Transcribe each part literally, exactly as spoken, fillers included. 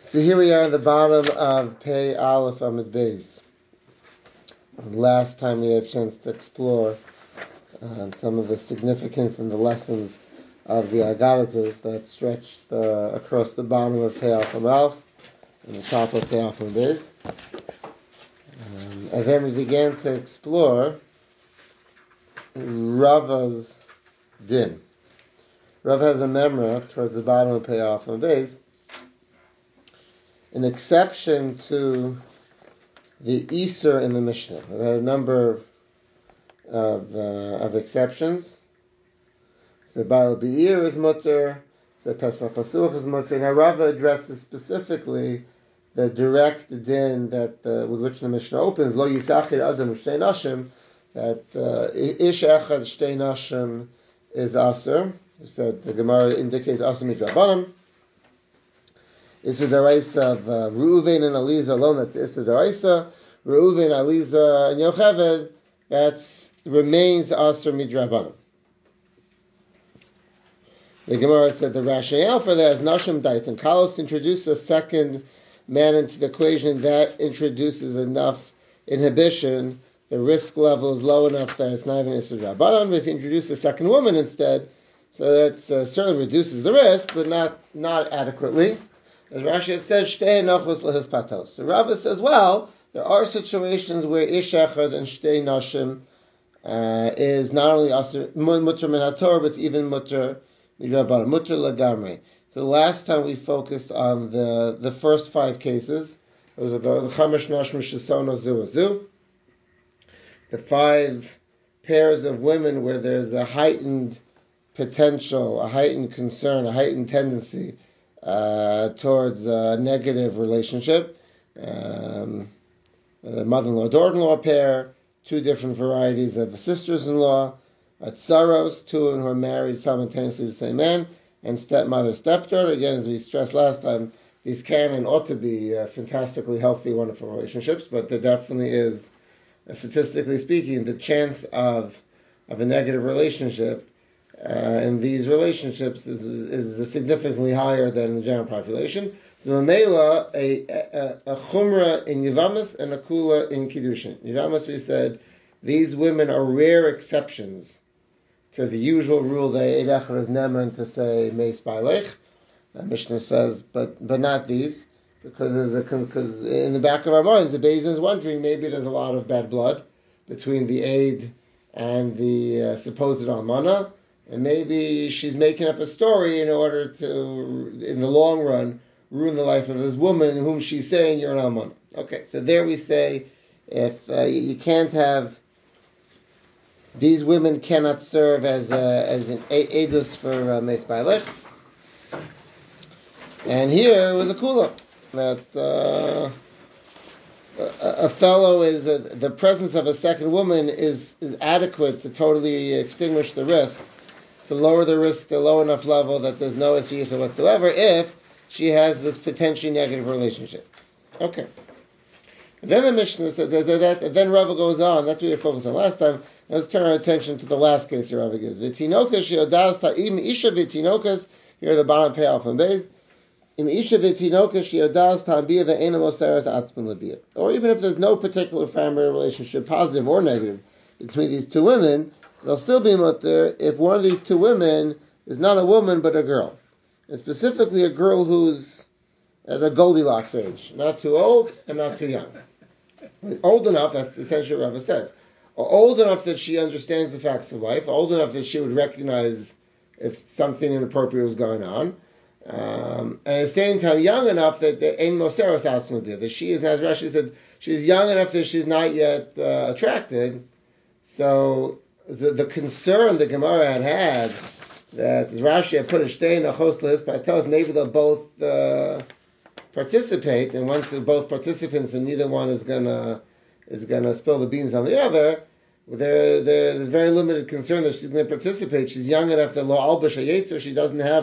So here we are at the bottom of Pei Aleph Amud Beis. Last time we had a chance to explore um, some of the significance and the lessons of the Agaritas that stretched uh, across the bottom of Pei Aleph Amud Aleph and the top of Pei Aleph Amud Beis. Um, and then we began to explore Rava's din. Rav has a memra towards the bottom of Pei Aleph Amud Beis, an exception to the Isur in the Mishnah. We've had a number of uh, of exceptions. So Baal Be'ir is mutter, so Pesach Pasuch is mutter. Now Rava addresses specifically the direct din that uh, with which the Mishnah opens, Lo Yisachir Adam Shtei Nashim, that uh, Ish Echad Shtei Nashim is Asur. We said the Gemara indicates Asur Midrabanan. Issa Daraisa of uh, Reuven and Aliza alone, that's Issa Daraisa. Reuven, Aliza, and Yocheved, that remains Asur Midrabanan. The Gemara said the rationale for that is Nashim Dait and Kalos introduced a second man into the equation that introduces enough inhibition. The risk level is low enough that it's not even Issa Drabanan. But if you introduce a second woman instead, so that uh, certainly reduces the risk, but not not adequately. As Rashi had said, Shtei Nachos Lehis Patos. So Rava says, well, there are situations where Ish Echad and Shtei Nashim uh, is not only Asur Mutter Min HaTorah, but it's even Mutter Midrabanan, Mutter Lagamri. So the last time we focused on the, the first five cases. Those are the Chamesh Nashim Shesono Zu Azu. The five pairs of women where there's a heightened potential, a heightened concern, a heightened tendency Uh, towards a negative relationship. Um, the mother-in-law, daughter-in-law pair, two different varieties of sisters-in-law, a tsaros, two who are married simultaneously to the same man, and stepmother, stepdaughter. Again, as we stressed last time, these can and ought to be uh, fantastically healthy, wonderful relationships, but there definitely is, uh, statistically speaking, the chance of of a negative relationship Uh, in these relationships is, is, is significantly higher than the general population. So Mamela, a, a, a chumra in Yivamas and a kula in Kiddushin. Yivamas, we said, these women are rare exceptions to the usual rule that Eid Echad is neman to say Meis Ba'alech. The Mishnah says, but but not these, because there's a, because in the back of our minds, the Beis is wondering maybe there's a lot of bad blood between the Eid and the uh, supposed Almana. And maybe she's making up a story in order to, in the long run, ruin the life of this woman whom she's saying you're an almana. Okay, so there we say, if uh, you can't have, these women cannot serve as a, as an edus for uh, Meis Ba'alech. And here was a kula that uh, a, a fellow is a, the presence of a second woman is is adequate to totally extinguish the risk, to lower the risk to a low enough level that there's no esricha whatsoever if she has this potentially negative relationship. Okay. And then the Mishnah says that, and then Rava goes on, that's what we were focused on last time. Let's turn our attention to the last case that Rava gives. V'tinokas she'odas ta'im isha v'tinokas, here at the bottom of Pei Aleph Amud Beis, im isha v'tinokas she'odas ta'ambiyah ve'ena moseres atzman l'biyah. Or even if there's no particular family relationship, positive or negative, between these two women, they'll still be mutter if one of these two women is not a woman but a girl. And specifically a girl who's at a Goldilocks age. Not too old and not too young. Old enough, that's essentially what Rava says. Or old enough that she understands the facts of life. Old enough that she would recognize if something inappropriate was going on. Um, and at the same time, young enough that the Ein Moseros Asmabiyah, that she is, as Rashi said, she's young enough that she's not yet uh, attracted. So The, the concern the Gemara had had that Rashi had put a shtei nachos lehis patos, maybe they'll both uh, participate, and once they're both participants and neither one is gonna is gonna spill the beans on the other, there there's very limited concern that she's gonna participate. She's young enough that lo albish hayetzer, she doesn't have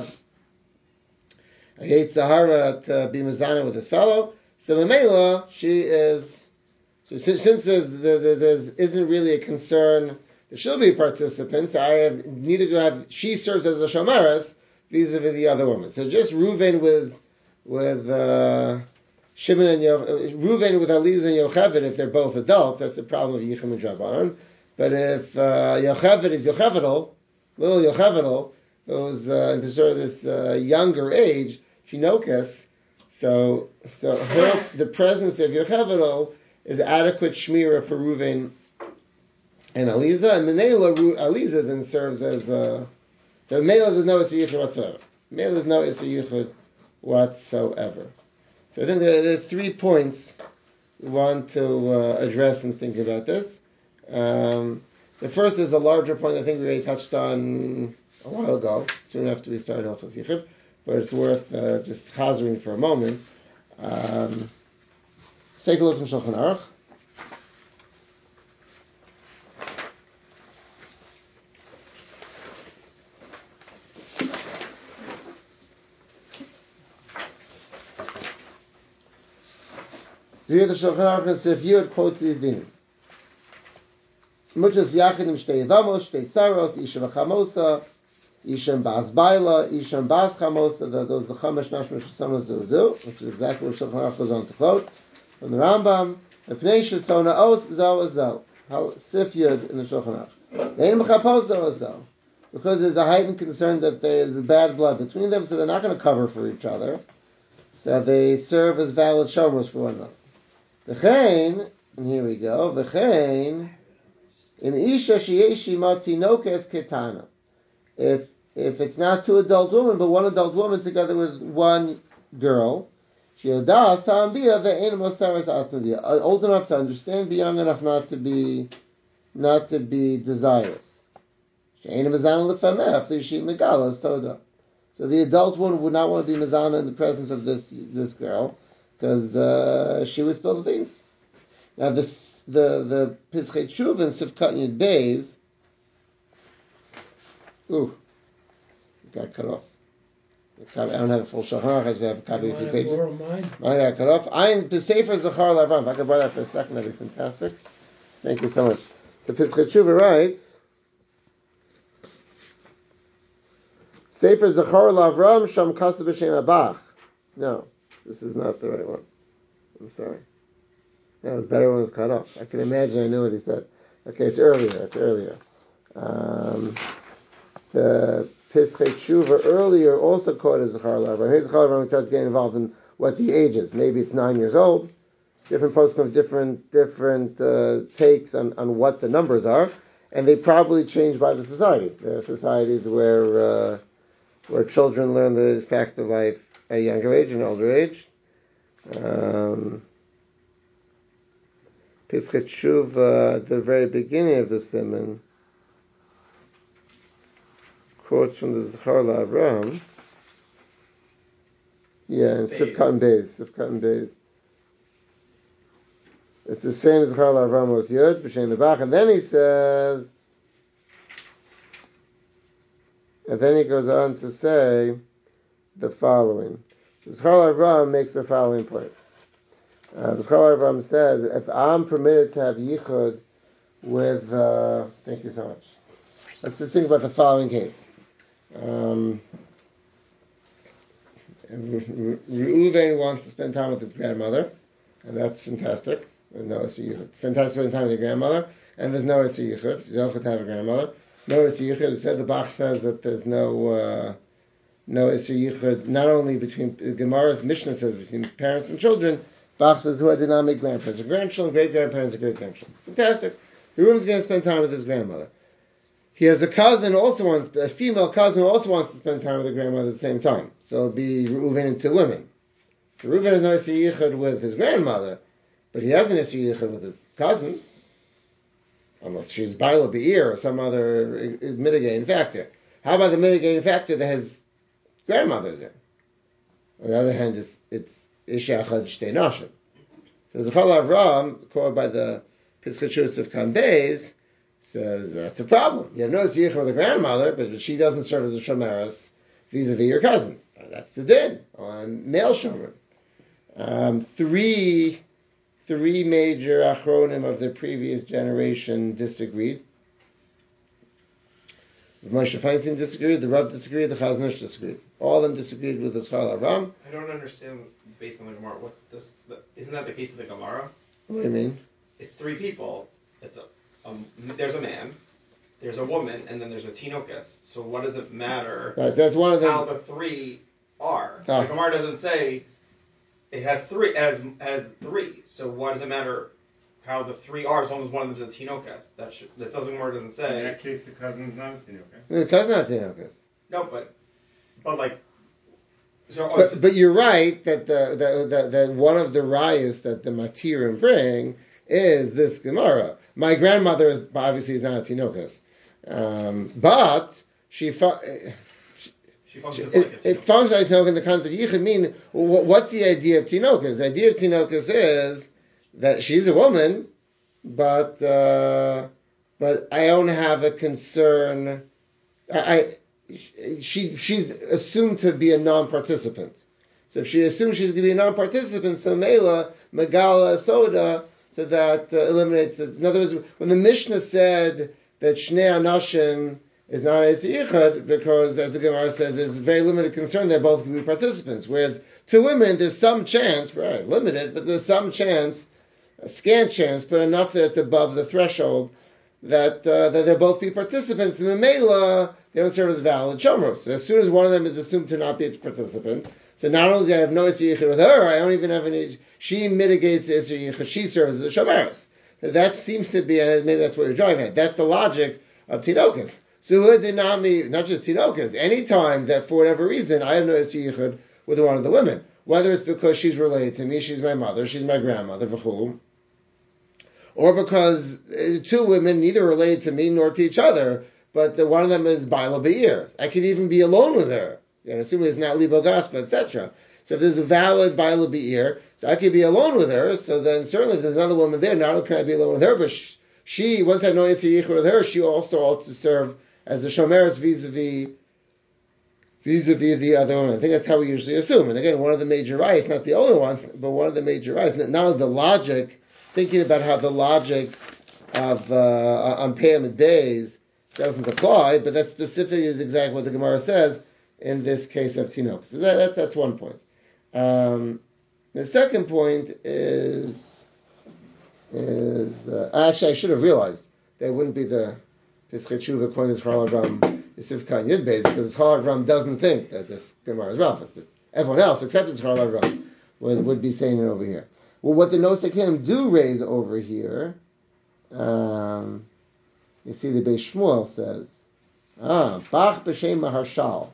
a yetzahara to be mezana with this fellow. So Mamela, she is. So since, since there's, there, there isn't really a concern she'll be a participant. I have neither do I have. She serves as a shomeres vis-a-vis the other woman. So just Reuven with with uh, Shimon and Yo- Reuven with Eliezer and Yocheved, if they're both adults, that's the problem of Yichum and Drabanan. But if uh, Yocheved is Yochevedal, little Yochevedal, who's uh, into sort of this uh, younger age, Shinokas, so so her, the presence of Yochevedal is adequate shmira for Reuven and Eliezer, and Menela Eliezer then serves as uh, the Menela there's no Isser Yichud whatsoever. Menela there's no Isser Yichud whatsoever. So I think there, there are three points we want to uh, address and think about this. Um, the first is a larger point I think we already touched on a while ago, soon after we started Hilchos Yichud, but it's worth uh, just chazering for a moment. Um, let's take a look in Shulchan Aruch. So here the Shulchan Aruch is if you had quotes these dinim. Muchas yachidim shtei yevamos, shtei tzaros, isha v'chamosa, isha bas baila, isha bas chamosa, those the chamesh nashma shesona zuzu, which is exactly what Shulchan Aruch goes on to quote from the Rambam. The pnei shesona os zo zo, sif yud in the Shulchan Aruch. They ain't mechapos zo zo, because there's a heightened concern that there is bad blood between them, so they're not going to cover for each other. So they serve as valid shomers for one another. V'chein, and here we go, v'chein, im isha sheyeshi matinoket ketana. If if it's not two adult women, but one adult woman together with one girl, she odas ta'ambia ve'ein mosaras atmavia. Old enough to understand, but young enough not to be not to be desirous. She'ein mezana lefameh flishi megala soda. So the adult woman would not want to be mezana in the presence of this this girl, because uh, she would spill the beans. Now this the the Pischei Tshuva and Sivkat Yud Beis, ooh, it got cut off. I don't have a full Shulchan Aruch, I just have a copy of a few pages. Mine got cut off. I the Sefer Zachar Lavram. If I could borrow that for a second, that'd be fantastic. Thank you so much. The Pischei Tshuva writes, Sefer Zachar Lavram Sham Kasav B'Shem Abach. No, this is not the right one. I'm sorry. That was better when it was cut off. I can imagine I knew what he said. Okay, it's earlier. It's earlier. Um, the Pischei Tshuva earlier also quoted Zachar Lavram. Here's Zachar Lavram starts getting involved in what the age is. Maybe it's nine years old. Different posts have different different uh, takes on, on what the numbers are, and they probably change by the society. There are societies where uh, where children learn the facts of life at a younger age and older age. Um, Pischei Tshuva, at the very beginning of the Siman, quotes from the Zachar Lavram. Yeah, and Sivkat and Beis. Sivkat and Beis. It's the same as Zachar Lavram was Yud, B'Shem the Bach, and then he says, and then he goes on to say the following. Zachar Lavram makes the following point. Uh, the Zachar Lavram says, if I'm permitted to have yichud with, uh, thank you so much. Let's just think about the following case. Um, Reuven wants to spend time with his grandmother, and that's fantastic. There's no Isser Yichud. Fantastic spending time with your grandmother, and there's no Isser Yichud. If you don't have a grandmother, no Isser Yichud. We said the Bach says that there's no uh, no Isser Yichud, not only between Gemara's Mishnah says between parents and children. Bach says who are dynamic grandparents, or grandchildren, great grandparents, or great grandchildren. Fantastic. Reuven's going to spend time with his grandmother. He has a cousin who also wants, a female cousin who also wants to spend time with her grandmother at the same time. So it'll be Reuven and two women. So Reuven has no Isser Yichud with his grandmother, but he has an Isser Yichud with his cousin, unless she's Baila Be'ir or some other mitigating factor. How about the mitigating factor that his grandmother there? On the other hand, it's, it's Isha Achad Shtei Nashim. So Zachar Lavram, quoted by the Pischei Tshuva of Beis, says that's a problem. You have no Isser Yichud with a grandmother, but she doesn't serve as a shomeres vis-a-vis your cousin. That's the din on male shomer. Um, three, three major achronim of the previous generation disagreed. If Moshe Feinstein disagreed, the Rav disagreed, the Chazon Ish disagreed. All of them disagreed with the Schal Avram. I don't understand, based on the Gemara, what this, the, isn't that the case of the Gemara? What do you mean? It's three people. It's a, um, there's a man, there's a woman, and then there's a tinokus. So what does it matter right, so that's one of them. how the three are? Oh. The Gemara doesn't say it has three. It has, it has three. So why does it matter how the three are as long as one of them is a tinokus? That should, that doesn't Gemara doesn't say. In that case, the cousin's not a tinokus. The cousin's not tinokus. No, but but like. So, oh, But, but you're right that the, the, the, that one of the rayas that the Matirim bring is this Gemara. My grandmother is, obviously is not a tinokus, um, but she fu- she functions it, like a it tinokus. functions like tinokus in the concept of yichud. Mean wh- what's the idea of tinokus? The idea of tinokus is that she's a woman, but uh, but I don't have a concern. I. I She she's assumed to be a non-participant. So if she assumes she's going to be a non-participant, so Mela, Megala, Soda, so that uh, eliminates it. In other words, when the Mishnah said that Shnei Anashim is not a Yichud, because as the Gemara says, there's very limited concern that both can be participants. Whereas to women, there's some chance, right, limited, but there's some chance, a scant chance, but enough that it's above the threshold that uh, that they'll both be participants. And Mela, they don't serve as valid shomros. So as soon as one of them is assumed to not be a participant, so not only do I have no Isser Yichud with her, I don't even have any, she mitigates the Isser Yichud, she serves as a shomeros. That seems to be, and maybe that's what you're driving at, that's the logic of Tinokas. So Dinami, not just Tinokas, any time that for whatever reason I have no Isser Yichud with one of the women, whether it's because she's related to me, she's my mother, she's my grandmother, v'chulu, or because two women neither related to me nor to each other, but the, one of them is Baila Be'ir. I could even be alone with her, you know, assuming it's not Libo Gaspa, et cetera. So if there's a valid Baila Be'ir, so I could be alone with her, so then certainly if there's another woman there, not only can I be alone with her, but she, she once I know Yisir Yichud with her, she also ought to serve as a Shomeris vis-a-vis vis-a-vis the other woman. I think that's how we usually assume. And again, one of the major rights, not the only one, but one of the major rights, not only the logic, thinking about how the logic of uh, on payment days doesn't apply, but that specifically is exactly what the Gemara says in this case of Tinok. So that, that, that's one point. Um, the second point is, is uh, actually I should have realized that it wouldn't be the Pischei Tshuva according to Chal Avram Yisif Kan Yud Beis, because Chal Avram doesn't think that this Gemara is relevant. Everyone else, except it's Chal Avram, would, would be saying it over here. Well, what the Nosekim do raise over here, um, you see the Beis Shmuel says, ah, Bach b'shem Maharshal.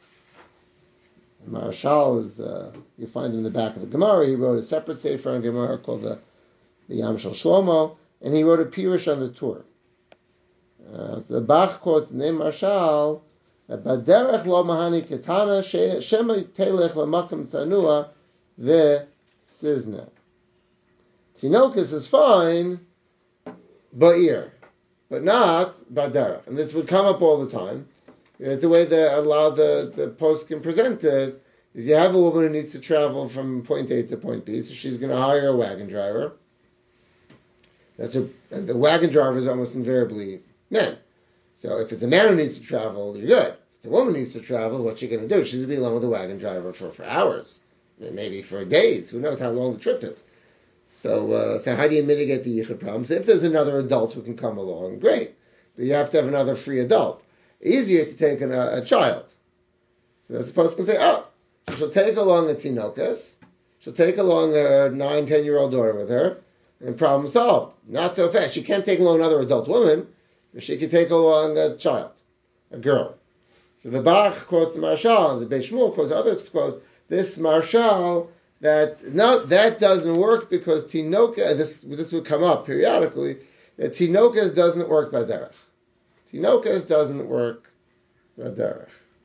Maharshal is, uh, you find him in the back of the Gemara. He wrote a separate Sefer on Gemara called the, the Yam Shel Shlomo, and he wrote a Pirush on the Torah. Uh, so the Bach quotes the name Maharshal, Baderech lo mahani ketana shema telech lamakam tzanua ve'sizna. Tinokus is fine, ba'ir, but not baderech. And this would come up all the time. It's the way that a lot of the, the post can present it, is you have a woman who needs to travel from point A to point B, so she's going to hire a wagon driver. That's a, and the wagon driver is almost invariably men. So if it's a man who needs to travel, you're good. If it's a woman who needs to travel, what's she going to do? She's going to be alone with the wagon driver for, for hours, maybe for days. Who knows how long the trip is? So, uh, so how do you mitigate the yichud problem? So if there's another adult who can come along, great. But you have to have another free adult. Easier to take an, a, a child. So the post can say, oh, so she'll take along a tinokus, she'll take along a nine, ten-year-old daughter with her, and problem solved. Not so fast. She can't take along another adult woman, but she can take along a child, a girl. So the Bach quotes the Maharshal, and the Beis Shmuel quotes, others quote this Maharshal, that no, that doesn't work because tinoka, this this would come up periodically, that tinokas doesn't work by derech. Tinokas doesn't work by derech.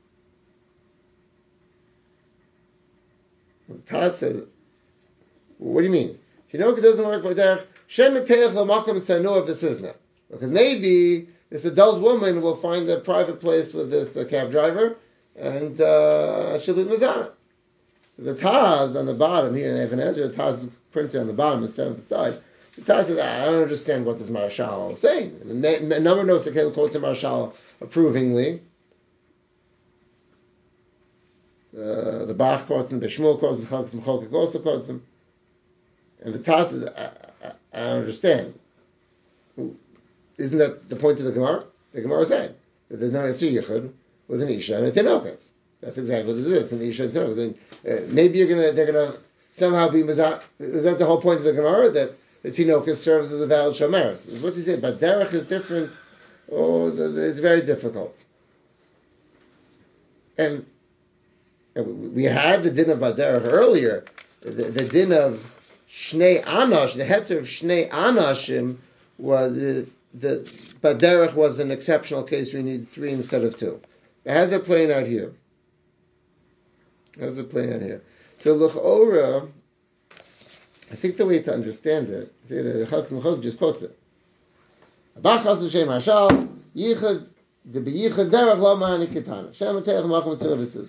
Taz says, what do you mean? Tinokas doesn't work by derech. Shem etayach l'makam tzanua v'sizna. Because maybe this adult woman will find a private place with this uh, cab driver, and uh, she'll be mizana. So the Taz on the bottom here in Even Ezra, the Taz printed on the bottom instead of the side, The Taz says, I don't understand what this Marshal is saying. A number of notes can quote the Marshal approvingly. Uh, the Bach quotes him, the Shmuel quotes him, the Chalkes Mechokek also quotes him. And the Taz says, I, I, I don't understand. Isn't that the point of the Gemara? The Gemara said that there's not a Yichud with an Isha and a Tinokas. That's exactly what this is. An Isha and Tinokas. Uh, maybe you're gonna, they're gonna somehow be Mazat. Is that the whole point of the Gemara? That the Tinokas serves as a valid Shomeris. What's he saying? But Derech is different. Oh, it's very difficult. And we had the din of Baderech earlier. The, the din of Shnei Anash, the heter of Shnei Anashim, was the, the Baderech was an exceptional case. We need three instead of two. How's it playing out here? How's it playing out here? So L'chora, I think the way to understand it, see, the Chalkes Mechokek just quotes it. Abachas v'shem Hashal Yichud the B'Yichud Derech Lo Ma'ani Kitana Shem Teich Makom Tzurah.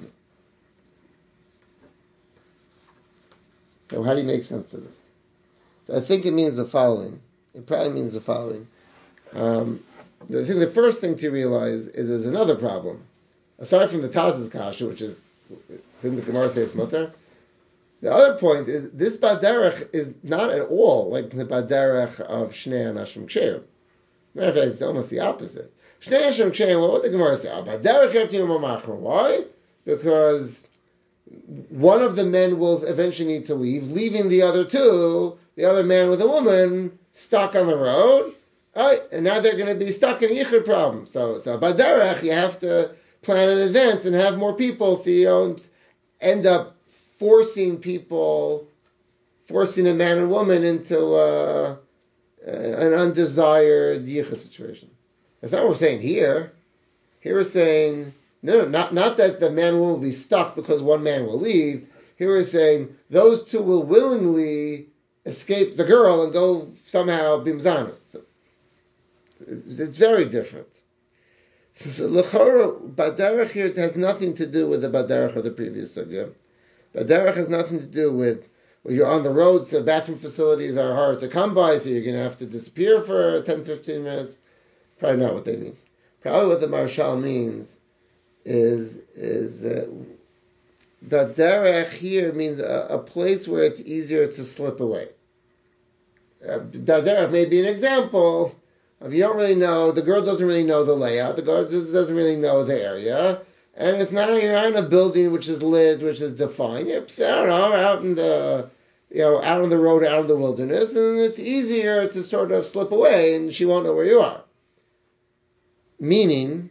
So how do you make sense of this? So I think it means the following. It probably means the following. Um, I think the first thing to realize is there's another problem. Aside from the Taz's kasha, which is, didn't the Gemara say it's mutter? The other point is this Baderech is not at all like the Baderech of Shnei Anashim Ksherim. Matter of fact, it's almost the opposite. Shnei Anashim Ksherim, well, what did the Gemara say? Baderech Heftim Machmer. Why? Because one of the men will eventually need to leave, leaving the other two, the other man with a woman, stuck on the road, right? And now they're going to be stuck in a yichud problem. So, so Baderech, you have to plan in advance and have more people so you don't end up forcing people, forcing a man and woman into uh, an undesired yichud situation. That's not what we're saying here. Here we're saying, no, no, not, not that the man will be stuck because one man will leave. Here we're saying those two will willingly escape the girl and go somehow bimzana. So it's, it's very different. So l'chora, Baderech here has nothing to do with the Baderech of the previous sugya. Baderech has nothing to do with, well, you're on the road, so bathroom facilities are hard to come by, so you're going to have to disappear for ten, fifteen minutes. Probably not what they mean. Probably what the Marshal means is is uh, Baderech here means a, a place where it's easier to slip away. Uh, Baderech may be an example of you don't really know, the girl doesn't really know the layout, the girl just doesn't really know the area, and it's not, you're not in a building which is lit, which is defined. You're, I don't know, out in the, you know, out on the road, out in the wilderness, and it's easier to sort of slip away, and she won't know where you are. Meaning,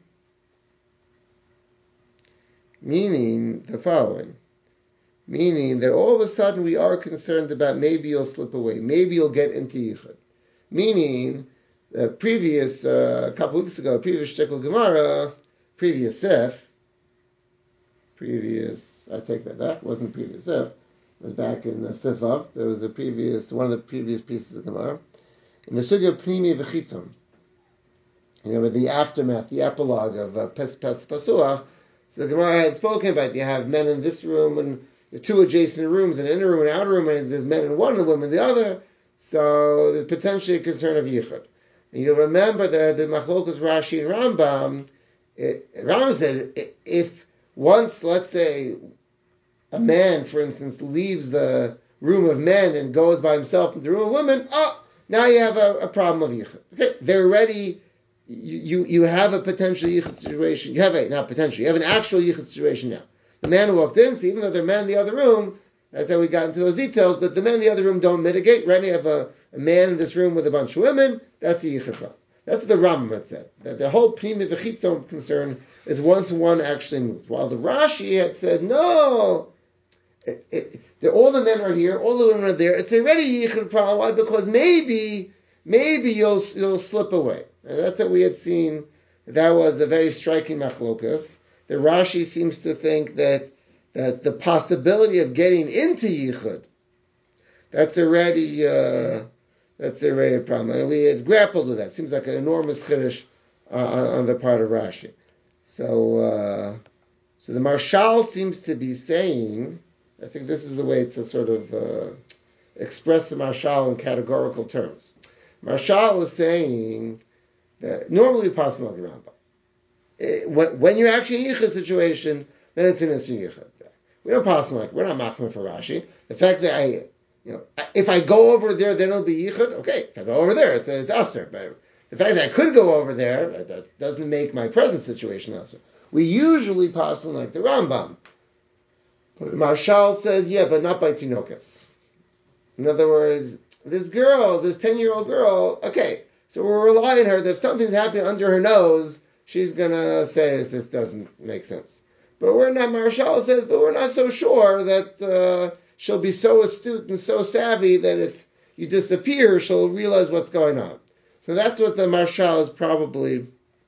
Meaning the following. Meaning that all of a sudden we are concerned about maybe you'll slip away. Maybe you'll get into Yichud. Meaning, the previous, uh, a couple weeks ago, previous Shtickle Gemara, previous Sif, previous, I take that back, it wasn't previous Sif, it was back in the Sifav, there was a previous, one of the previous pieces of Gemara, in the Sugya Pnimi V'chitzon, you know, with the aftermath, the epilogue of uh, Pes Pes Pasuach. So the Gemara had spoken about you have men in this room and the two adjacent rooms, an inner room and an outer room, and there's men in one and women in the other. So there's potentially a concern of yichud. And you'll remember that the Machlokas Rashi and Rambam, it, Rambam says if once, let's say, a man, for instance, leaves the room of men and goes by himself into the room of women, oh, now you have a, a problem of yichud. Okay, they're already. You, you you have a potential yichud situation. You have a, not potential, you have an actual yichud situation now. The man who walked in, so even though there are men in the other room, that's how we got into those details, but the men in the other room don't mitigate. Right now you have a, a man in this room with a bunch of women, that's a yichud problem. That's what the Rambam had said. That the whole Pnimi V'chitzon concern is once one actually moves. While the Rashi had said, no, it, it, all the men are here, all the women are there, it's already a yichud problem. Why? Because maybe, maybe you'll, you'll slip away. And that's what we had seen. That was a very striking machlokas. The Rashi seems to think that that the possibility of getting into yichud, that's already uh, that's already a problem. And we had grappled with that. Seems like an enormous chiddush uh, on, on the part of Rashi. So, uh, so the Marshal seems to be saying, I think this is the way to sort of uh, express the Marshal in categorical terms. Marshal is saying that normally we pass like the Rambam. When you're actually in a yichud situation, then it's an issue yichud. We don't pass like, we're not machmir for Rashi. The fact that I, you know, if I go over there, then it'll be yichud. Okay, if I go over there, it's, it's aser. But the fact that I could go over there, that doesn't make my present situation aser. We usually pass like the Rambam. But the Marshal says, yeah, but not by tinokas. In other words, this girl, this ten-year-old girl, okay, so we're relying on her that if something's happening under her nose, she's going to say this, this doesn't make sense. But we're not, Marshal says, but we're not so sure that uh, she'll be so astute and so savvy that if you disappear, she'll realize what's going on. So that's what the Marshal is probably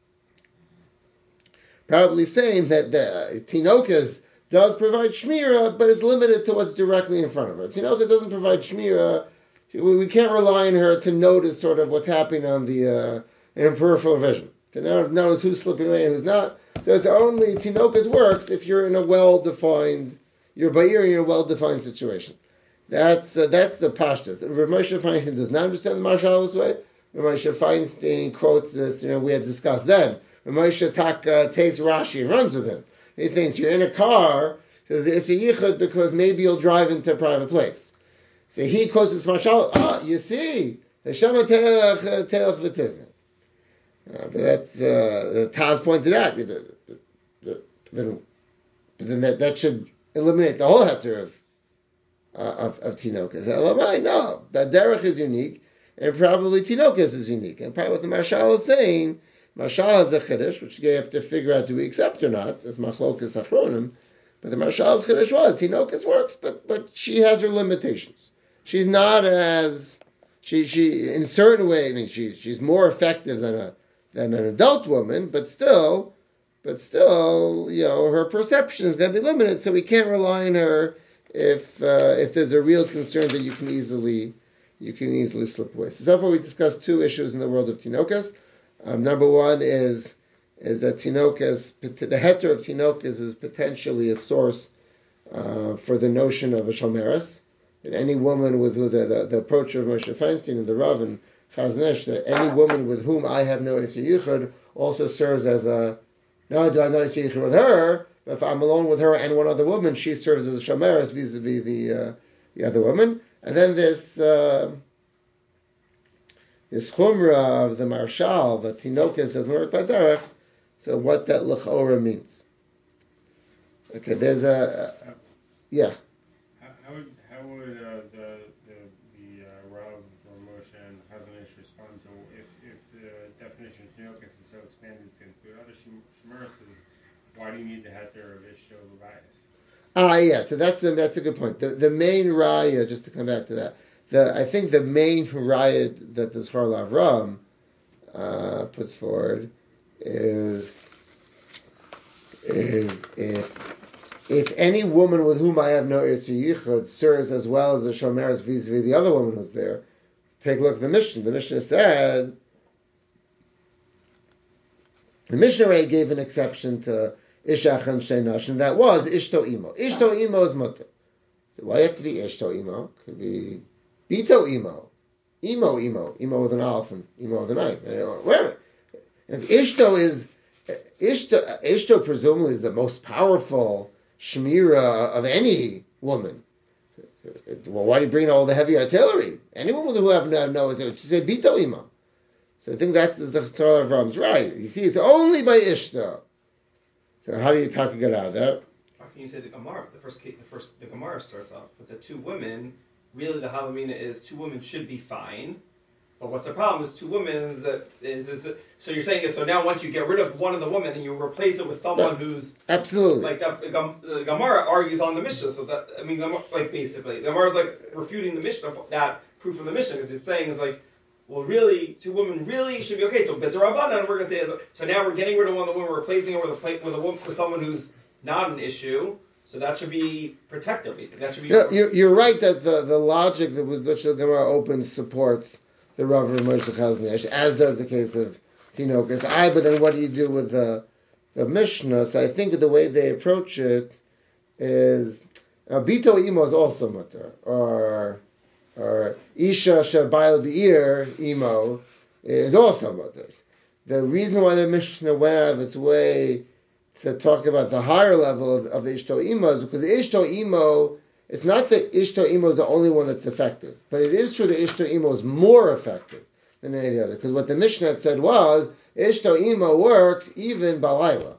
probably saying, that the Tinokas does provide shmira, but it's limited to what's directly in front of her. Tinokas doesn't provide shmira. We can't rely on her to notice sort of what's happening on the uh, in peripheral vision, to notice who's slipping away and who's not. So it's only tinokas works if you're in a well-defined, you're ba'ir in a well-defined situation. That's uh, that's the pashtus. Rav Moshe Feinstein does not understand the Marshal this way. Rav Moshe Feinstein quotes this, you know, we had discussed then. Rav Moshe tak, uh, takes Rashi and runs with him. He thinks you're in a car, says it's a yichud because maybe you'll drive into a private place. So he quotes this Marshal, ah, you see, Hashem telach telach v'tizna. Uh, but that's uh, Taz pointed out. But, but, then, but then that, that should eliminate the whole heter of uh, of, of tinokas. Elamai, no, that derech is unique, and probably tinokas is unique. And probably what the Marshal is saying, Marshal has a chiddush, which you have to figure out, do we accept or not? As machlokas achronim. But the Marshal's chiddush was tinokas works, but but she has her limitations. She's not as she she in certain ways. I mean, she's she's more effective than a than an adult woman, but still, but still, you know, her perception is going to be limited, so we can't rely on her if uh, if there's a real concern that you can easily you can easily slip away. So, so far we discussed two issues in the world of tinokas. Um, number one is is that tinokas, the heter of tinokas is potentially a source uh, for the notion of a shomeres. That any woman with who the, the, the approach of Moshe Feinstein and the Rav and Chaznesh, that any woman with whom I have no Isur Yichud also serves as a, no, do I know Isur Yichud with her, but if I'm alone with her and one other woman, she serves as a shomeres vis-a-vis the uh, the other woman. And then this uh, this chumrah of the Marshal, that tinokas doesn't work by derech, so what that l'chora means. Okay, there's a, uh, yeah. How, how would, how would uh, the the, the uh, Rav or Moshe and Chazanish respond to if, if the definition of tinokas is so expanded to include other shemeres? Why do you need the heter of Ishto Levias? Ah, yeah. So that's the, that's a good point. The the main raya, just to come back to that, the I think the main raya that the Zchor Lavram uh, puts forward is is if. If any woman with whom I have no Isur Yichud serves as well as a shomeres vis-a-vis the other woman who's there, take a look at the Mishnah. The Mishnah said, the Mishnah already gave an exception to Ishach and Sheinash, and that was Ishto Imo. Ishto Imo is mutter. So why do you have to be Ishto Imo? Could be Bito Imo. Imo Imo. Imo with an aleph and Imo with an ayin. Whatever. If Ishto is, Ishto, Ishto presumably is the most powerful shmira of any woman. Well, why do you bring all the heavy artillery? Any woman who have no, no is she said bito ima. So I think that's the Zchor Avram's right. You see, it's only by Ishta. So how do you how can you get out of that? How can you say the Gemara? The first the first the Gemara starts off with the two women. Really, the Havamina is two women should be fine. But what's the problem is two women is that is, is so you're saying is so now once you get rid of one of the women and you replace it with someone right. who's absolutely like the, the Gemara argues on the Mishnah, so that I mean like basically the Gemara is like refuting the Mishnah, that proof of the Mishnah, because it's saying is like, well really two women really should be okay, so b'derabbanan we're gonna say is, so now we're getting rid of one of the women, we're replacing it with a with a woman with someone who's not an issue. So that should be protective. That should be. No, you're, you're right that the, the logic that with which the Gemara opens supports the Rav of Moshe Chaznesh, as does the case of Tinokas. I, but then what do you do with the the Mishnah? So I think the way they approach it is uh, Bito Imo is also mutter, or or Isha Shabayl Be'ir Imo is also mutter. The reason why the Mishnah went out of its way to talk about the higher level of, of the Ishto Imo is because the Ishto Imo, it's not that Ishto Imo is the only one that's effective, but it is true that Ishto Imo is more effective than any of the other. Because what the Mishnah had said was, Ishto Imo works even Balayla.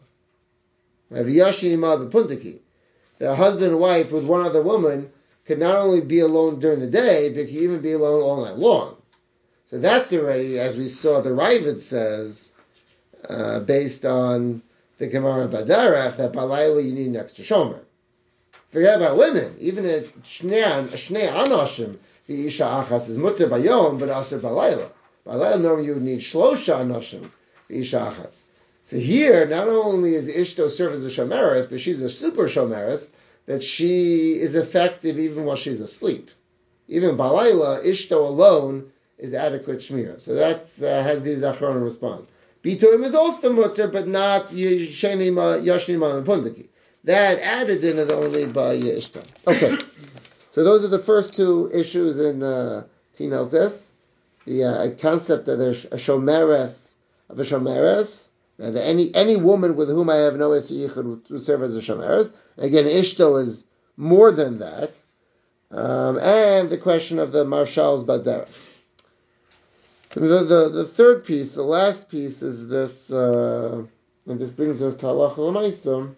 The husband and wife with one other woman could not only be alone during the day, but could even be alone all night long. So that's already, as we saw, the Ravid says, uh, based on the Gemara Badarach, that Balayla you need an extra shomer. Forget about women. Even a Shnei Anoshim, the Isha Achas is mutter bayom, but aser Balayla. Balayla normally you would need Shlosha Anoshim, the Isha Achas. So here, not only is Ishto serve as a shomeres, but she's a super shomeres, that she is effective even while she's asleep. Even Balayla, Ishto alone is adequate shmira. So that's uh, has these Achronim respond. Biturim is also mutter, but not Yashinima Yashinima and Pundaki. That added in is only by Ishto. Okay. So those are the first two issues in uh, Tinokas. The uh, concept that there's a shomeres of a shomeres, that any any woman with whom I have no Esser Yichud would serve as a shomeres. Again, Ishto is more than that. Um, and the question of the Marshal's Baderech. The, the, the third piece, the last piece, is this, uh, and this brings us to Halacha L'Maisa,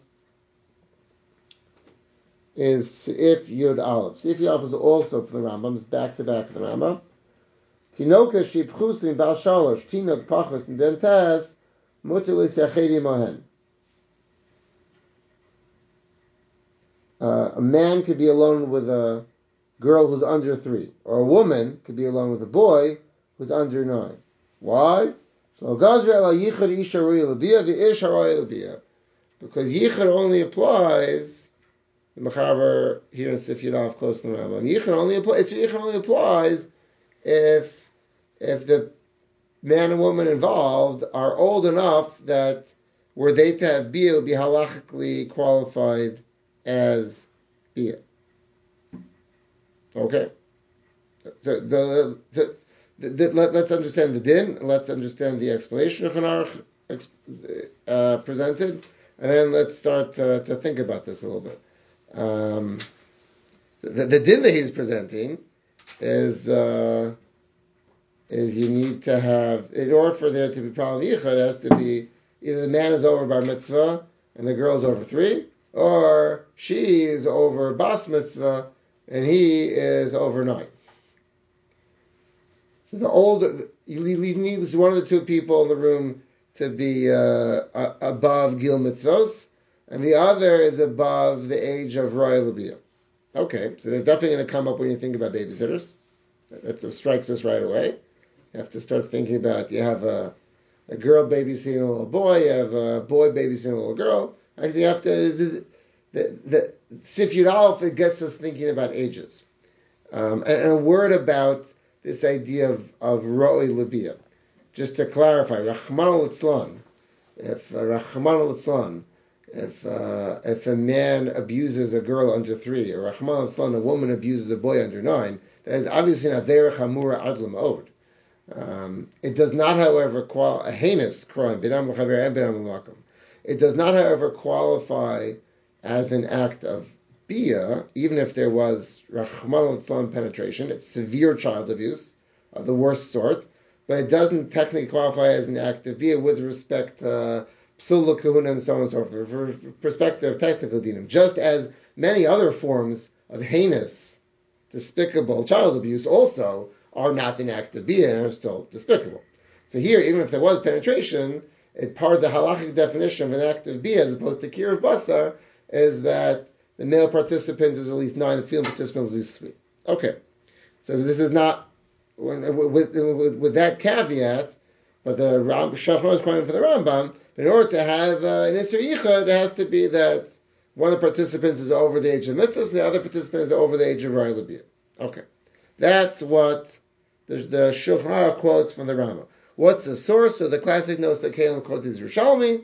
is Seif Yud Aleph. Seif Yud Aleph is also from the Rambam, it's back to back to the Rambam. Tinoka Shipchusim Bal Shalosh, Tinok Pachos and Dentas, Mutilis Yachedi Mohen. A man could be alone with a girl who's under three, or a woman could be alone with a boy who's under nine. Why? So Gazrel Yichud Isha Roya Labia v'Ish Haroya Labia, because Yichud only applies. The Mechaber here in Seif Yud Aleph close to the Rambam. Yichud only applies. Yichud only applies if if the man and woman involved are old enough that were they to have bia would be halachically qualified as bia. Okay. So the, the, the, the let, let's understand the din. Let's understand the explanation of Aruch uh, presented, and then let's start uh, to think about this a little bit. Um, the, the din that he's presenting is uh, is you need to have, in order for there to be problem yichud, it has to be either the man is over bar mitzvah and the girl is over three, or she is over bas mitzvah and he is over nine. So the older, you need one of the two people in the room to be uh, above gil mitzvos, and the other is above the age of royal labia. Okay, so they're definitely going to come up when you think about babysitters. That's what strikes us right away. You have to start thinking about, you have a, a girl babysitting a little boy, you have a boy babysitting a little girl. Actually, you have to, the, the, the Seif Yud Aleph, it gets us thinking about ages. Um, and, and a word about this idea of, of Ro'i Labia. Just to clarify, Rahman al-Itzlan, if uh, Rahman al-Itzlan, if uh, if a man abuses a girl under three, or Rahman al-Itzlan, a woman abuses a boy under nine, that is obviously not Verech Hamura Ad L'Ma'od. Um, it does not, however, qual- a heinous crime. It does not, however, qualify as an act of bia, even if there was Rahman al-Itzlan penetration. It's severe child abuse of the worst sort, but it doesn't technically qualify as an act of bia with respect to psula kahuna and so on and so forth, for perspective of technical dinim. Just as many other forms of heinous, despicable child abuse also are not an act of bia and are still despicable. So here, even if there was penetration, it, part of the halachic definition of an act of bia, as opposed to kiruv basar, is that the male participant is at least nine, the female participant is at least three. Okay, so this is not with with, with, with that caveat, but the Ram, Shachar is pointing for the Rambam. In order to have uh, an Isser Yichud, it has to be that one of the participants is over the age of mitzvahs, the other participant is over the age of Roy Labia. Okay, that's what the, the Shulchan Aruch quotes from the Rambam. What's the source of the classic Nosei Kalim quote? Is Yerushalmi,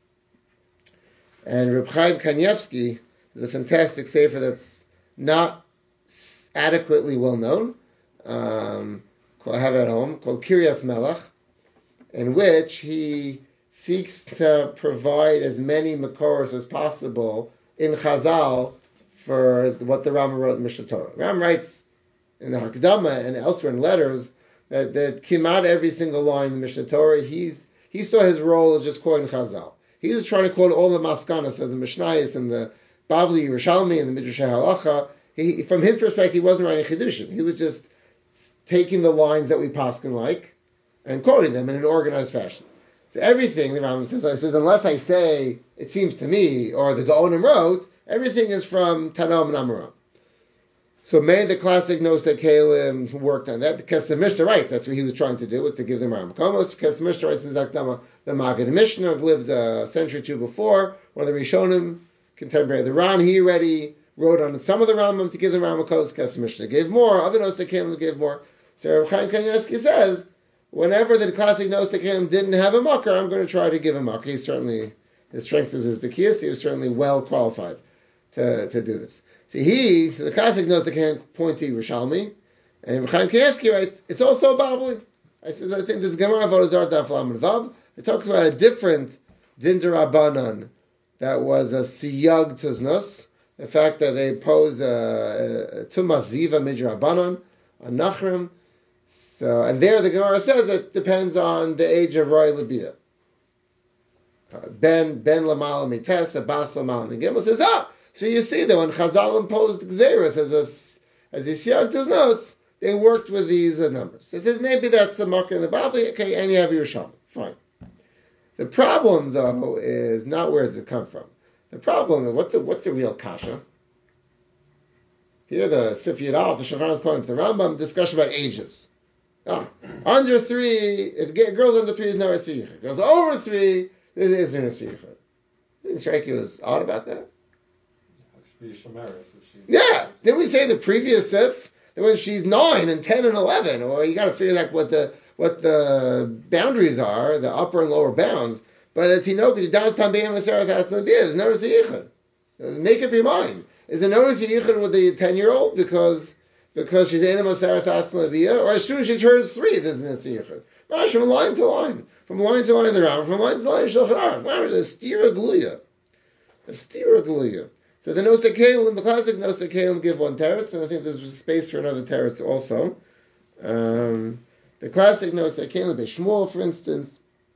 and Reb Chaim Kanievsky is a fantastic sefer that's not adequately well known, um, I have at home called Kiryas Melech, in which he seeks to provide as many makoros as possible in Chazal for what the Rambam wrote in Mishnah Torah. Ram writes in the Hakdama and elsewhere in letters that, that Kimat every single line in the Mishnah Torah, he's he saw his role as just quoting Chazal. He was trying to quote all the Maskanas of the Mishnayos and the Bavli Yerushalmi and the Midrash Halacha. He, from his perspective, he wasn't writing Chidushim. He was just taking the lines that we paskin like and quoting them in an organized fashion. So everything, the Rambam says, says, unless I say, it seems to me, or the Gaonim wrote, everything is from Tanam and Amoram. So many of the classic Nosei Kalim worked on that. The Kesef Mishnah writes, that's what he was trying to do, was to give them Ram Komos. Kesef Mishnah writes in Zakdama, the Maggid Mishnah lived a century or two before, one of the Rishonim, contemporary of the Ran, he already wrote on some of the Rambam to give them Ram Komos. Kesef Mishnah gave more, other Nosei Kalim gave more. So Rav Chaim Kanievsky says, whenever the classic Nosei Kalim didn't have a makar, I'm going to try to give a makar. He's certainly, his strength is his Bekias, he was certainly well qualified to, to do this. See, he, so the classic Nosei Kalim point to Yerushalmi, and Chaim Kanievsky writes, it's also a Bavli. I says, I think this Gemara Vodazar Daf Lamed Vav, it talks about a different Din D'Rabbanan that was a Siyag Tuznos, the fact that they pose a, a Tumas Ziva Midrabbanan, a Nachrim. So, and there the Gemara says it depends on the age of Roy Labia. Uh, ben Ben Lamal Mites, Abbas Lamal Migimel says, ah, so you see that when Chazal imposed Gzeras as a as Yisiyag does notes, they worked with these uh, numbers. It says maybe that's a marker in the Bavli, okay, and you have Yerushalmi. Fine. The problem though is not where does it come from. The problem is what's a what's a real kasha? Here the Sifyat Al, the Shulchan Aruch point for the Rambam, discussion about ages. Oh, under three, if girls under three is no Esriyicha. Girls over three, there is an Esriyicha. Didn't strike you as odd about that? Yeah, didn't we say the previous Sif that when she's nine and ten and eleven, or you got to figure out what the what the boundaries are, the upper and lower bounds. But the Tinoch, down time being Maseres Hasan is no Esriyicha. Make up your mind. Is it no Esriyicha with the ten-year-old because? Because she's in the Maseres Hatzon, or as soon as she turns three, there's an Esriyicha. Mash from line to line, from line to line, the Ram, from line to line, Shulchan Aruch. Mash, a stira gluya, a stira gluya. So the Nosei Kalim, the classic Nosei Kalim, give one teretz, and I think there's space for another teretz also. Um, the classic Nosei Kalim, Bishmuel, for instance,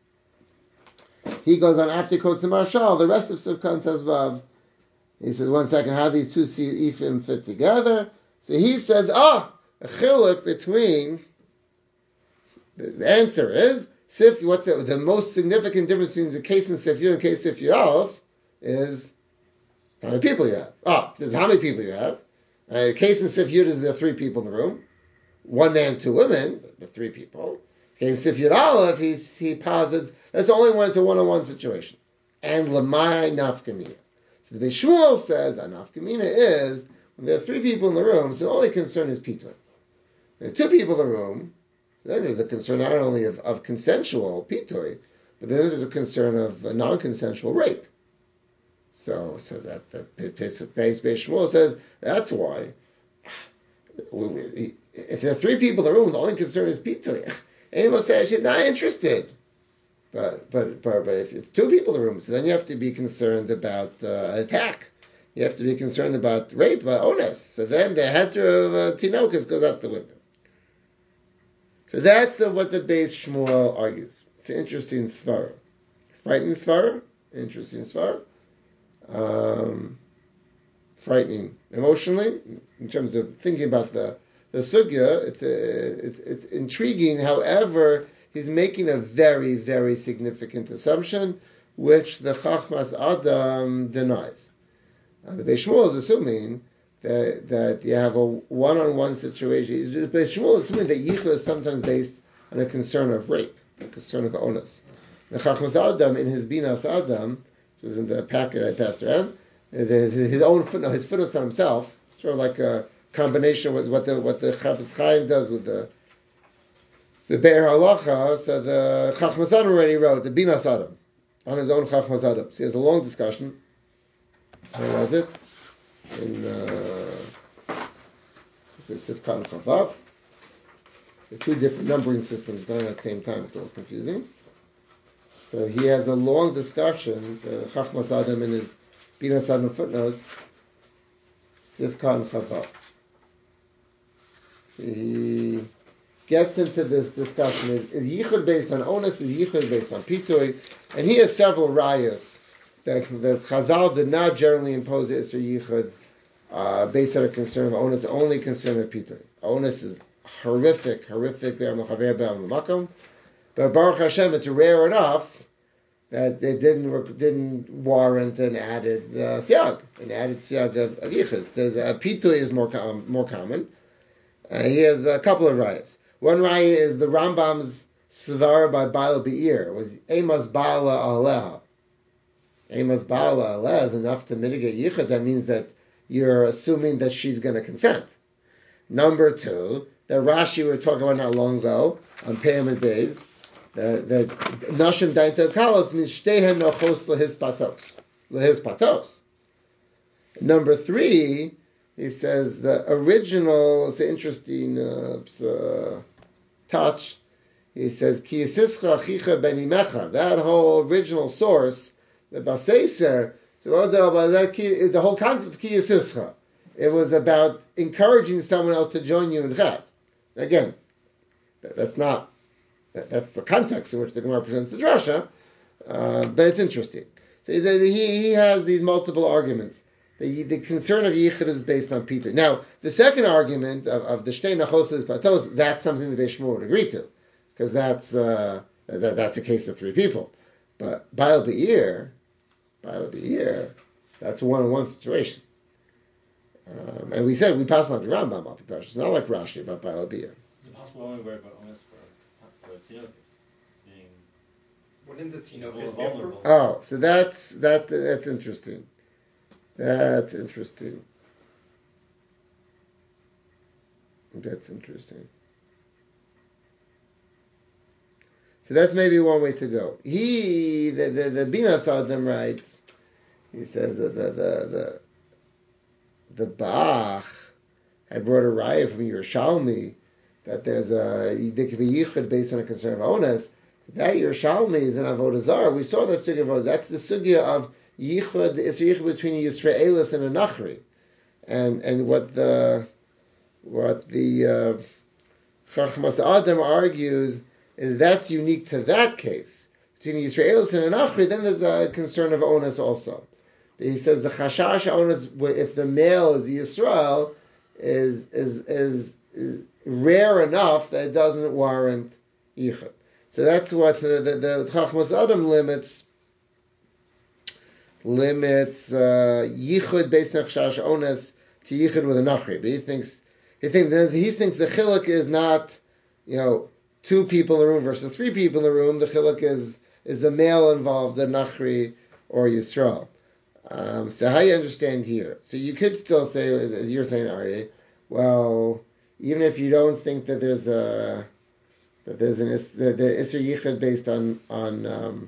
he goes on after he quotes the Marshal. The rest of Sivkan Tezvav, he says, one second, how these two Seifim fit together. So he says, ah, a chiluk between, the answer is, Sif, what's the, the most significant difference between the case in Sif Yud and case Sif Yud is how many people you have. Ah, it says how many people you have. Uh, case in Sif Yud is there are three people in the room. One man, two women, but, but three people. Case Sif Yud Aleph, he's, he posits, that's only when it's a one-on-one situation. And Lamai Nafkamina. So the Shmuel says, a Nafkamina is, when there are three people in the room, so the only concern is Pitoy. There are two people in the room, then there's a concern not only of, of consensual Pitoy, but then there's a concern of a non-consensual rape. So so that that Beis Shmuel says, that's why, if there are three people in the room, the only concern is Pitoy. Anyone says she's not interested. But, but, but, but if it's two people in the room, so then you have to be concerned about uh, attack. You have to be concerned about rape, about onus. So then the heter of uh, Tinokas goes out the window. So that's uh, what the Beis Shmuel argues. It's an interesting svara. Frightening svara, interesting svara. Um, frightening emotionally, in terms of thinking about the, the sugya. It's, a, it's, it's intriguing, however, he's making a very, very significant assumption, which the Chachmas Adam denies. Uh, the Beis Shmuel is assuming that that you have a one-on-one situation. The Beis Shmuel is assuming that Yichel is sometimes based on a concern of rape, a concern of onus. The Chachmas Adam, in his Binas Adam, this was in the packet I passed around, his, his own footnote, his footnotes on himself, sort of like a combination with what the what the Chafetz Chaim does with the the Be'er Halacha. So the Chachmas Adam already wrote the Binas Adam on his own Chachmas Adam. So he has a long discussion. Where was it? In uh, Sifkan Chavav. the two different numbering systems going on at the same time. It's a little confusing. So he has a long discussion, the Chachmas Adam in his Binas Adam footnotes, Sivka and Chava. So he gets into this discussion. Is, is Yichud based on onus? Is Yichud based on Pitui? And he has several rayas that, that Chazal did not generally impose Isser Yichud uh, based on a concern of onus, only concern of Pitui. Onus is horrific, horrific, but Baruch Hashem, it's rare enough that it didn't didn't warrant an added uh, siyag, an added siyag of, of yichud. Says uh, pitui is more com- more common. Uh, he has a couple of rayas. One raya is the Rambam's svar by Baal Be'ir was emas ba'ala aleha. Emas ba'ala aleha is enough to mitigate yichud. That means that you're assuming that she's going to consent. Number two, that Rashi we were talking about not long ago on Peyamid days. That that nashim daita kalas means shtehen nochos lehis patos, lehis patos. Number three, he says the original. It's an interesting uh, uh, touch. He says ki yisischa achicha benimecha. That whole original source, the baseiser. So what was it about that? Ki, the whole concept of ki yisischa. It was about encouraging someone else to join you in chet. Again, that, that's not. That's the context in which the Gemara presents the drasha, uh, but it's interesting. So he, he has these multiple arguments. The, the concern of yichud is based on Peter. Now, the second argument of, of the shtei nachosas patos, that's something the Beis Shmuel would agree to, because that's uh, that, that's a case of three people. But Baal Be'ir, Baal Be'ir, that's a one-on-one situation. Um, and we said we pass on the Rambam, it's not like Rashi about Baal Be'ir. Is it possible only work with onus for Tinokus, being wouldn't the Tinokus be vulnerable? Oh, so that's that that's interesting. That's interesting. That's interesting. So that's maybe one way to go. He the the, the Binas Adam writes. He says that the the the, the Bach had brought a raya from Yerushalmi that there's a there could be yichud based on a concern of onus. That Yerushalmi is an avodah zarah. We saw that sugya of that's the sugya of yichud, the yichud between a Yisraelis and a Nachri, and and what the what the uh, Chachmas Adam argues is that's unique to that case between a Yisraelis and a Nachri. Then there's a concern of onus also. He says the chashash onus if the male is Yisrael is is is is rare enough that it doesn't warrant yichud. So that's what the the, the Chachmas Adam limits limits uh, yichud based on chashash onus to yichud with a nachri. But he thinks he thinks he thinks the chiluk is not, you know, two people in the room versus three people in the room. The chiluk is is the male involved, the nachri or Yisrael. Um, so how you understand here? So you could still say, as you're saying, Ari, well, even if you don't think that there's a that there's an that the Isser Yichud based on on um,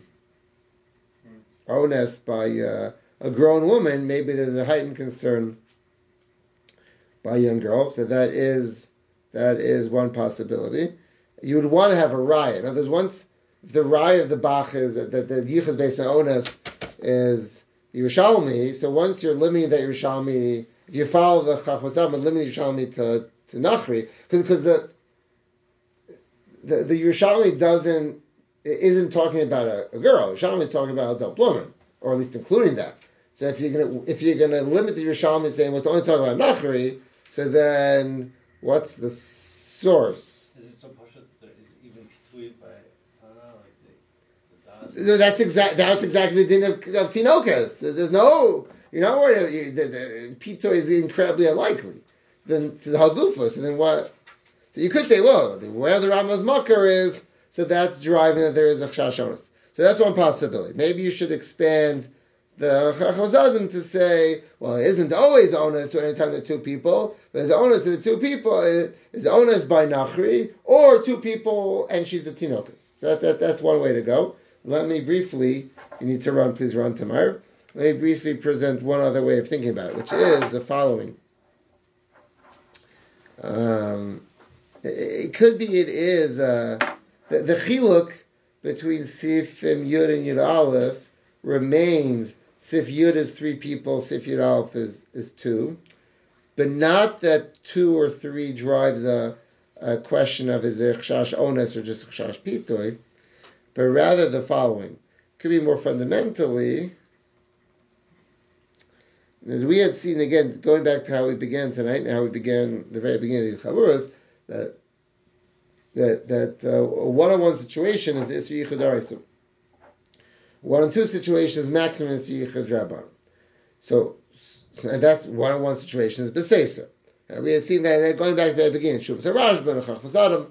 onus by uh, a grown woman, maybe there's a heightened concern by a young girl. So that is that is one possibility. You would want to have a raya. Now, there's once the raya of the Bach is that the, the Yichud based on onus is Yerushalmi. So once you're limiting that Yerushalmi, if you follow the Chachmas Adam, limiting Yerushalmi to to Nachri, because the the the Yerushalmi doesn't isn't talking about a, a girl. Yerushalmi is talking about an adult woman, or at least including that. So if you're gonna if you're gonna limit the Yerushalmi saying well, it's only talking about Nachri, so then what's the source? Is it so posh that there is even pitui by Tana, like the, the das? No, that's exact. That's exactly the din of, of Tinokas. There's no, you know, where the, the, the pito is incredibly unlikely. Then to the Hagufa. So then what? So you could say, well, where the Rama's Makar is, so that's driving that there is a Chash onus. So that's one possibility. Maybe you should expand the Chachmas Adam to say, well, it isn't always onus so anytime there are two people, but it's onus of the two people is onus by Nachri, or two people and she's a Tinokas. So that, that that's one way to go. Let me briefly, you need to run, please run, Tamar. Let me briefly present one other way of thinking about it, which is the following. Um, it, could be it is uh, the, the chiluk between Sifim Yud and Yud Aleph remains. Sif Yud is three people, Sif Yud Aleph is, is two. But not that two or three drives a, a question of is there chashash ones or just chashash pitoy, but rather the following. Could be more fundamentally, as we had seen again, going back to how we began tonight and how we began the very beginning of the Chavuras, that that that uh, a one-on-one situation is Isra Yichud Daraisa. One-on-two situation is maximum Isra Yichud Rabban. So, and that's one-on-one situation is B'Seisa. Uh, we had seen that going back to the beginning. Shuvas HaRashba, Chachmas Adam.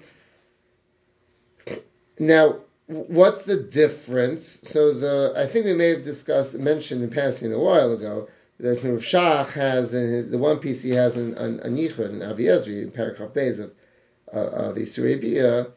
Now, what's the difference? So the I think we may have discussed, mentioned in passing a while ago, that Rav Shach has in his, the one piece he has in on Yichud in Avi Ezri in Paragraph Beis of uh, of Yisrei Bia,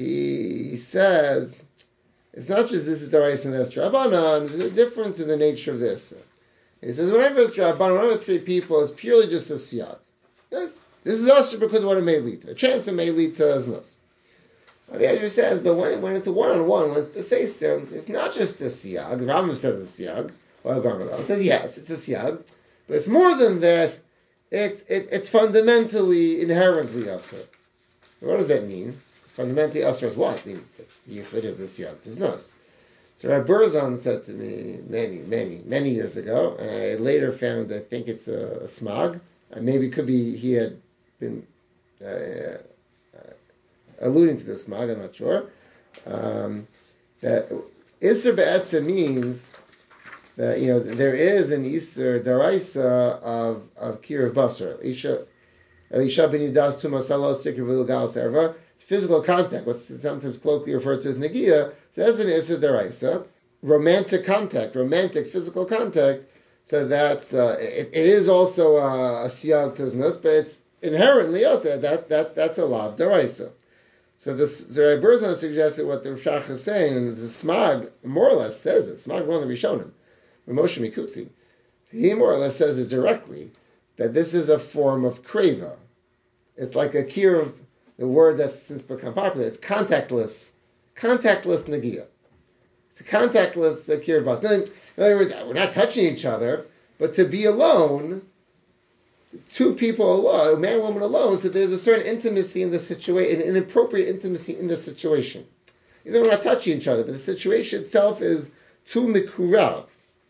he says it's not just this is Daraisa and that's Rabbanan. There's a difference in the nature of this. He says whenever it's Rabbanan, whenever three people, it's purely just a siyag. Yes, this is usher because of what it may lead to. A chance it may lead to znus. Avi Ezri says, but when when it's a one-on-one, when it's b'seisem, it's not just a siyag. The Rambam says a siyag. Well, Garmadal says yes, it's a siyag, but it's more than that. It's it, it's fundamentally inherently asur. What does that mean? Fundamentally asur is what? I mean, if it is a siyag, it's nos. So Rabbi Burzon said to me many, many, many years ago, and I later found I think it's a, a smog. Uh, maybe it could be he had been uh, uh, alluding to the smog. I'm not sure. Um, that Isser Be'etzah means that, you know, there is an Isser Daraisa of of Kir of Basar. Elisha Elisha ben Yudas Tumas Salah Sikr V'Lugal Serva. Physical contact, what's sometimes colloquially referred to as Negiah, so that's an Isser Daraisa. Romantic contact, romantic physical contact. So that's uh, it, it is also a, a Siyag Tiznus, but it's inherently also that that that's a law of Daraisa. So this Zerai Burzon suggested what the Shach is saying, and the Smag more or less says it. Smag one of the Rishonim. Moshe Mikutzi, he more or less says it directly, that this is a form of kreva. It's like a kir of the word that's since become popular. It's contactless, contactless negia. It's a contactless uh, kir of bas. In other words, we're not touching each other, but to be alone, two people alone, a man and woman alone, so there's a certain intimacy in the situation, an inappropriate intimacy in the situation. Even though we're not touching each other, but the situation itself is too mikurav.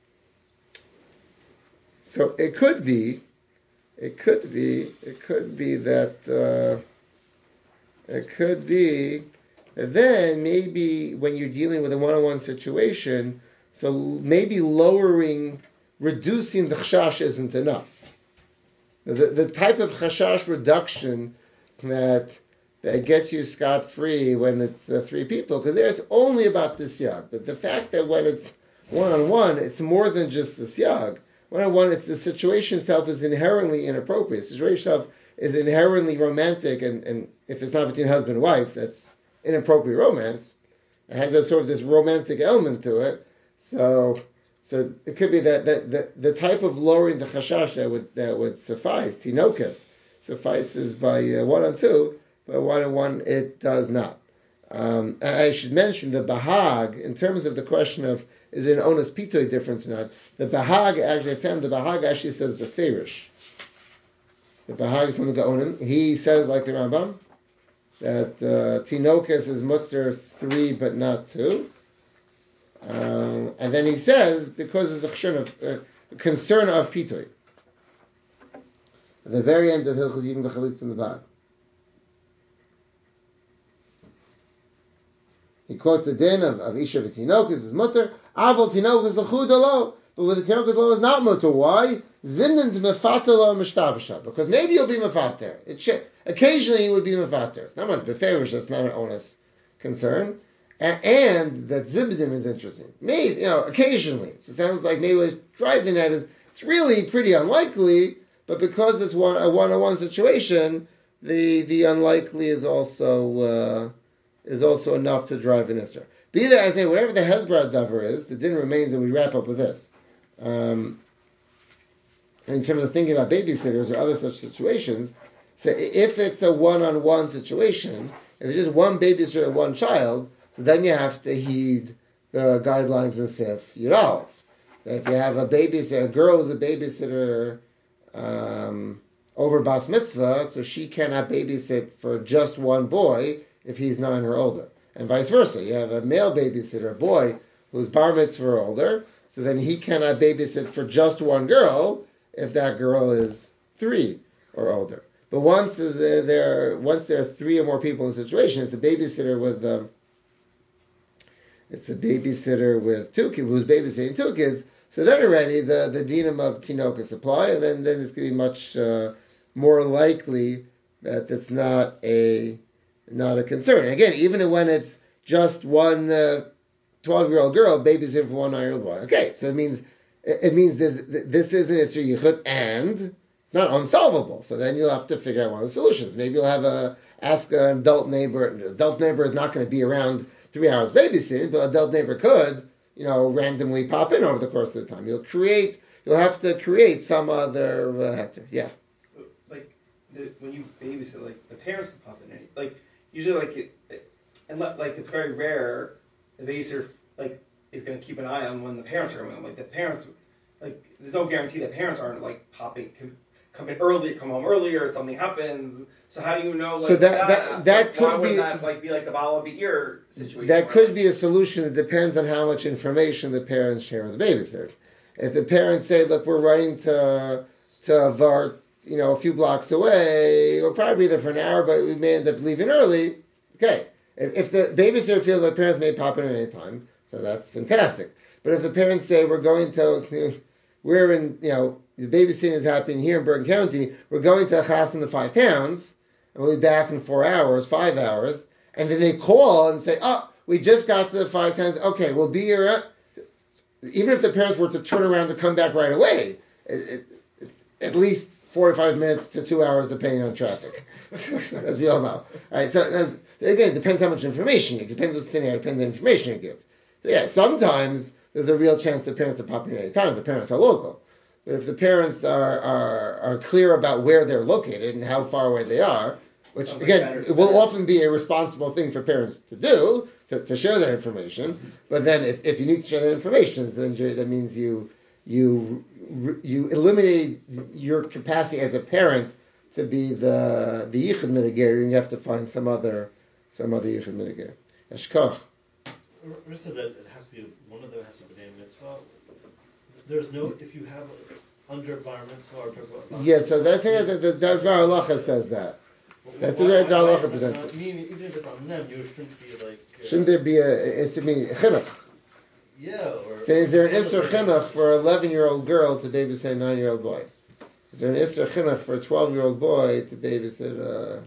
So it could be, it could be, it could be that, uh, it could be that then maybe when you're dealing with a one-on-one situation, so maybe lowering, reducing the chashash isn't enough. The, the type of chashash reduction that that gets you scot-free when it's uh, three people, because there it's only about the siyag. But the fact that when it's one-on-one, it's more than just the siyag. One-on-one, it's the situation itself is inherently inappropriate. The situation itself is inherently romantic, and, and if it's not between husband and wife, that's inappropriate romance. It has a sort of this romantic element to it. So so it could be that, that, that the type of lowering the chashash that would that would suffice, tinokas, suffices by uh, one on two, but one on one it does not. Um, I should mention the Bahag, in terms of the question of is there an onus pitoy difference or not, the Bahag, actually I found the Bahag actually says beferish. The Bahag from the Gaonim, he says like the Rambam, that uh, tinokas is mutter three but not two. Um, and then he says, because there's a chshon of, uh, concern of pitoy. At the very end of Hilchos Yibum V'Chalitz in the Bahag. He quotes the din of, of Isha v'Tinokas is mutter, Aval Tinokas l'chud alo, but with the Tinokas lo is not mutter. Why? Zimnin mefater lo mishtabasha, because maybe you'll be mefater. It should, occasionally you would be mefater. It's not much beferish, that's not an onus concern. And, and that zibdin is interesting. Maybe, you know, occasionally. It sounds like maybe it's driving at it. It's really pretty unlikely, but because it's one, a one-on-one situation, the the unlikely is also uh, is also enough to drive an isser. Be that as I say, whatever the Hezbollah davar is, the din remains, and we wrap up with this. Um, in terms of thinking about babysitters or other such situations, so if it's a one-on-one situation, If it's just one babysitter and one child, so then you have to heed the guidelines in Sif Yud Aleph. If you have a babysitter, a girl who's a babysitter um, over Bas Mitzvah, so she cannot babysit for just one boy if he's nine or older. And vice versa. You have a male babysitter, a boy, who's Bar Mitzvah or older, so then he cannot babysit for just one girl if that girl is three or older. But once there, once there are three or more people in the situation, it's a babysitter with um, it's a babysitter with two kids who's babysitting two kids. So then already the the dinam of tinokas apply, and then then it's going to be much uh, more likely that it's not a not a concern. And again, even when it's just one uh, twelve-year-old girl babysitting for one nine-year-old boy. Okay, so it means it means this, this is an Isser Yichud, and it's not unsolvable. So then you'll have to figure out one of the solutions. Maybe you'll have a ask an adult neighbor. An adult neighbor is not going to be around three hours babysitting, but an adult neighbor could, you know, randomly pop in over the course of the time. You'll create. You'll have to create some other uh, hector. Yeah. Like the, when you babysit, like the parents can pop in. Any, like usually, like it, it, and like it's very rare. The babysitter like is going to keep an eye on when the parents are coming home. Like the parents, like there's no guarantee that parents aren't like popping, come, come in early, come home earlier, or something happens. So how do you know? Like, so that that that, that like, could why be would that like be like the Baal Be'er situation? That where, could like, be a solution. It depends on how much information the parents share with the babysitter. If the parents say, "Look, we're running to to Vart, you know, a few blocks away, we'll probably be there for an hour, but we may end up leaving early." Okay. If, if the babysitter feels like parents may pop in at any time, so that's fantastic. But if the parents say, "We're going to, we're in, you know, the babysitting is happening here in Bergen County, we're going to a chas in the five towns, and we'll be back in four hours, five hours," and then they call and say, "Oh, we just got to the five towns. Okay, we'll be here." At, even if the parents were to turn around to come back right away, it, it, it's at least forty-five minutes to two hours depending on traffic, as we all know. All right, so as, again, it depends how much information you give. It depends what scenario, it depends on the information you give. So yeah, sometimes there's a real chance the parents are popping in at any time. The parents are local. But if the parents are, are, are clear about where they're located and how far away they are, which Sounds again, like better, it will better. often be a responsible thing for parents to do, to, to share that information. But then if, if you need to share that information, then you- that means you you you eliminate your capacity as a parent to be the the yichud mitigator, and you have to find some other some other yichud mitigator. Eshkoch. Rich said that it has to be one of them has to be a mitzvah. There's no if you have under bar mitzvah or bar Yeah, so that thing the the Dar Halacha says that. That's the way Dar Halacha presents it. Even if it's on them, you shouldn't be like. Uh, Shouldn't there be a? It's I mean chinuch. Yeah. Or, So is there an or Isser Chinuch for an eleven-year-old girl to babysit a nine-year-old boy? Is there an Isser Chinuch for a twelve-year-old boy to babysit a...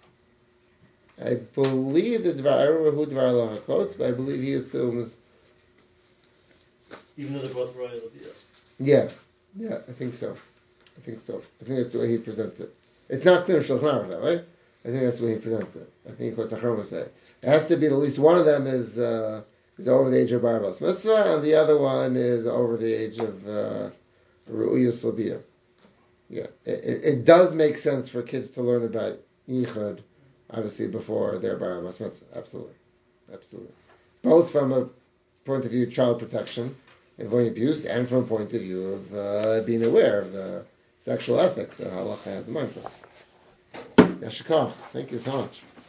I believe the Dvar, I don't remember who Dvar Halacha quotes, but I believe he assumes... Even though they're both royal, Yeah, yeah, I think so. I think so. I think that's the way he presents it. It's not clear in Shulchan Aruch, though, right? I think that's the way he presents it. I think what Sachar will say. It has to be at least one of them is... Uh, is over the age of Bar Bas Mitzvah, and the other one is over the age of uh, Ru'uyas Labiyah. Yeah, it, it, it does make sense for kids to learn about Yichud, obviously, before their Bar Bas Mitzvah. Absolutely. Absolutely. Both from a point of view of child protection and avoiding abuse, and from a point of view of uh, being aware of the sexual ethics that Halacha has in mind for. Yashikov, thank you so much.